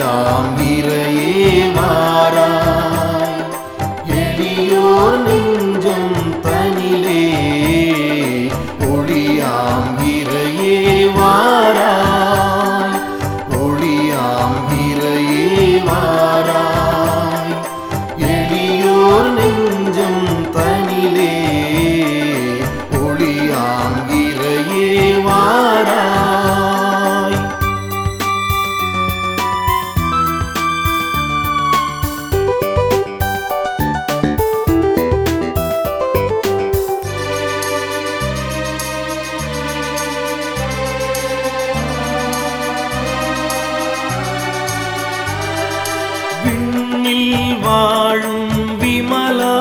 ஒளியாம் இறையே வாராய் எளியோர் நெஞ்சம் தனிலே ஒளியாம் இறையே வாராய் ஒளியாம் இறையே வாராய் எளியோர் நெஞ்சம் தனிலே ஒளியாம் இறையே வாராய். விண்ணில் வாழும் விமலா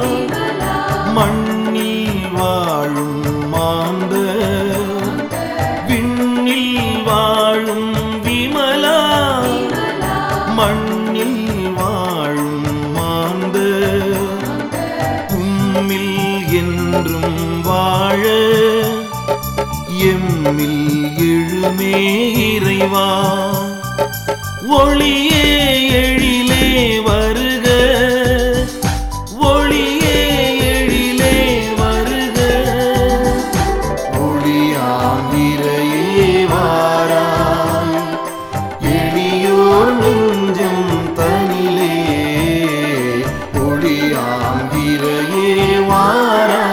மண்ணில் வாழும் மாந்த விண்ணில் வாழும் விமலா மண்ணில் வாழும் மாந்த உம்மில் என்றும் வாழ எம்மில் எழுமே இறைவா ஒளியே எழிலே வருக ஒளியே எழிலே வருக ஒளியாம் இறையே வாராய் எளியோர் நெஞ்சம் தனிலே ஒளியாம் இறையே வாராய்.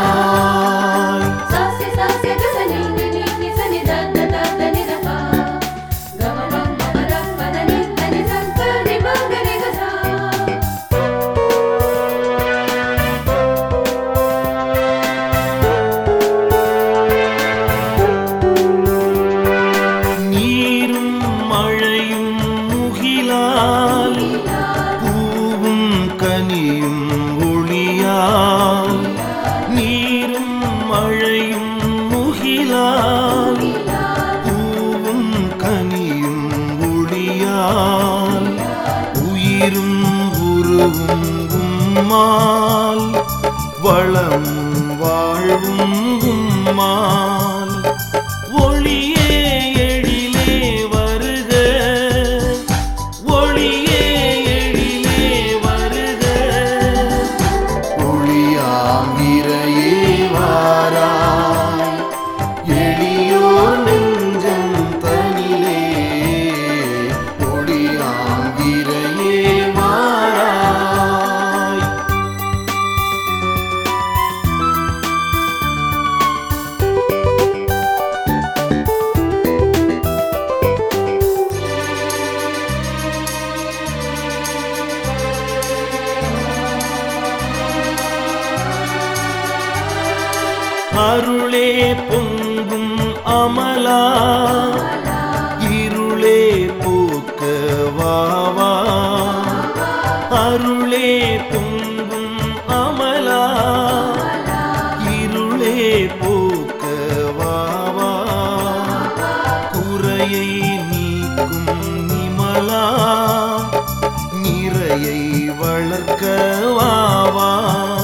பூவும் கனியும் ஒளியால் நீரும் மழையும் முகிலால் பூவும் கனியும் ஒளியால் உயிரும் உருவும் உம்மால் வளம் வாழ்வும் உம்மால் ஒளியே எழிலே வருக ஒளியே எழிலே வருக ஒளியாம் இறையே வாராய் எளியோர் நெஞ்சம் தனிலே ஒளியாம் இறையே வாராய். அருளே பொங்கும் அமலா இருளே போக்க வாவா அருளே பொங்கும் அமலா இருளே போக்க வாவா குறையை நீக்கும் நிமலா நிறையை வளர்க்க வாவா